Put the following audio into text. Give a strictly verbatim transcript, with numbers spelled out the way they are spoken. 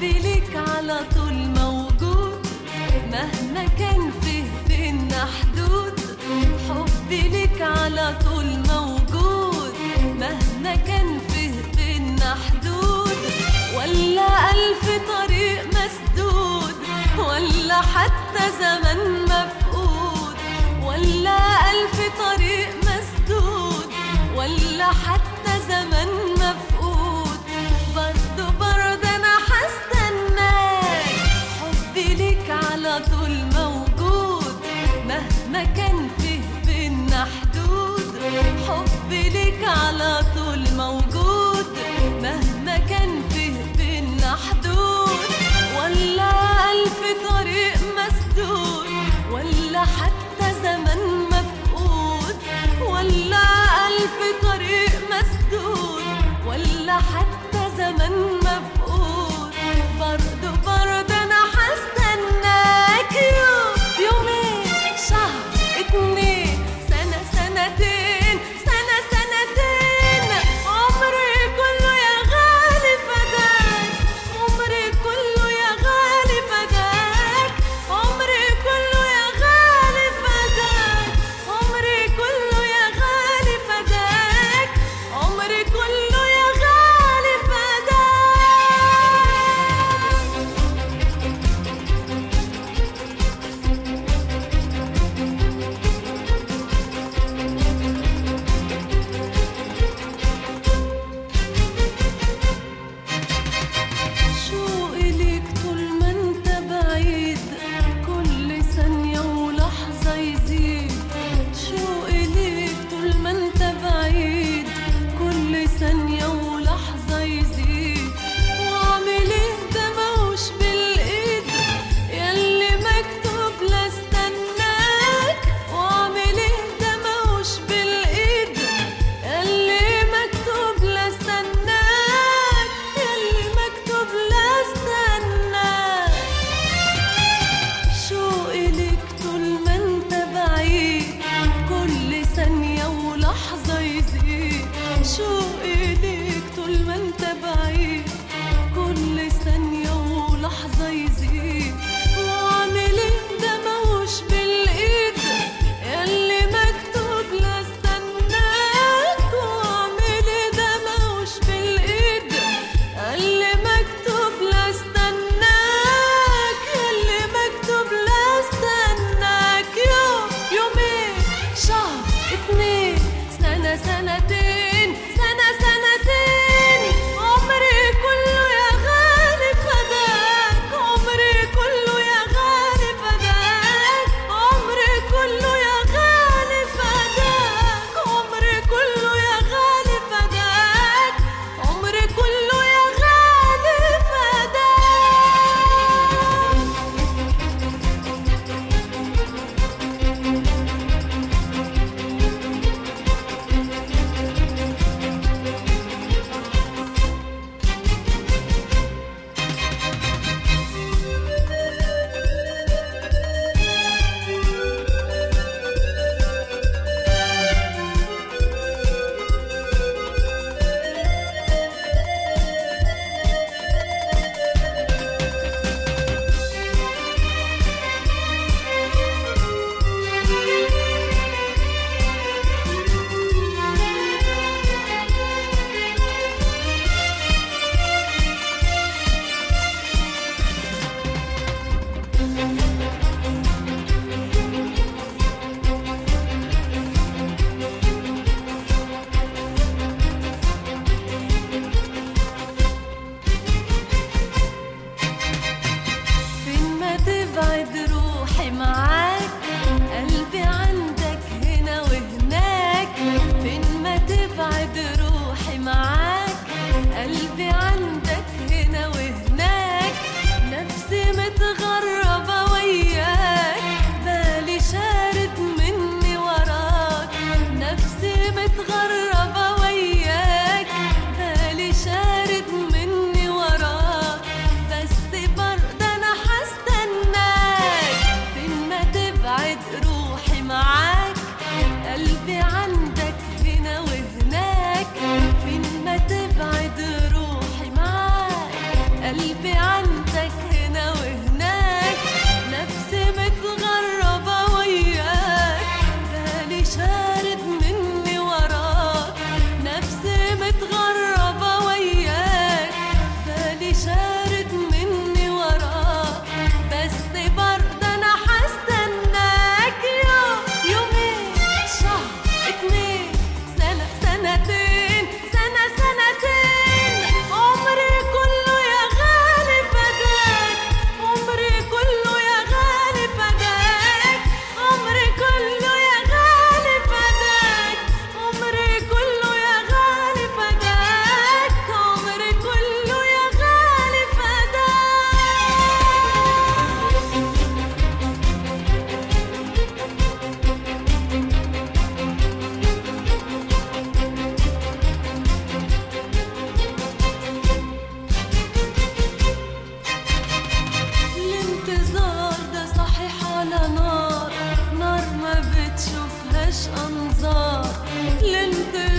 حبي ليك على طول موجود مهما كان فيه بينا حدود. حبي ليك على طول موجود مهما كان فيه بينا حدود. ولا ألف طريق مسدود ولا حتى زمن مفقود. ولا ألف طريق مسدود ولا حتى زمن مفقود. برضو برضو أنا هستناك. حبي ليك على طول موجود مهما كان فيه بينا حدود. حبي ليك على طول موجود مهما كان فيه بينا حدود. ولا ألف طريق مسدود ولا حتى زمن مفقود. ولا ألف طريق مسدود ولا حتى زمن مفقود. برضو برضو أنا هستناك يوم يومين شهر اتنين سنة سنتين سنة سنتين. عمري كله يا غالي فداك. عمري كله يا غالي فداك. عمري كله يا غالي فداك. عمري كله يا غالي فداك. عمري كله يا غالي فداك. شوقي ليك طول ما انت بعيد كل ثانية ولحظة يزيد. شوقي ليك طول ما انت بعيد كل ثانية ولحظة يزيد. واعمل ايه ده ماهوش بالايد ياللي مكتوب لا استناك. واعمل ايه ده ماهوش بالايد ياللي مكتوب لا استناك. ياللي مكتوب لا استناك. شوقي ليك طول ما انت بعيد كل ثانية ولحظة يزيد. شوقي ليك طول ما انت بعيد كل ثانية ولحظة يزيد. واعمل ايه ده ماهوش بالايد ياللي مكتوب لا استناك. واعمل ايه ده ماهوش بالايد ياللي مكتوب لا استناك. ياللي مكتوب لا استناك. يوم يومين شهر اتنين سنة سنتين سنة سنتين. عمري كله يا غالي فداك. عمري كله يا غالي فداك. عمري كله يا غالي فداك. عمري كله يا غالي فداك. عمري كله يا غالي فداك. فين ما تبعد روحي معاك قلبي عندك هنا وهناك. فين ما تبعد روحي معاك قلبي عندك هنا وهناك. نفسي متغربة وياك بالي شارد مني وراك. نفسي متغربة وياك بالي شارد مني وراك. بس برضه أنا هستناك. فين ما تبعد روحي معاك قلبي عندك هنا وهناك. فين ما تبعد روحي معاك قلبي عندك أنظار الانتظار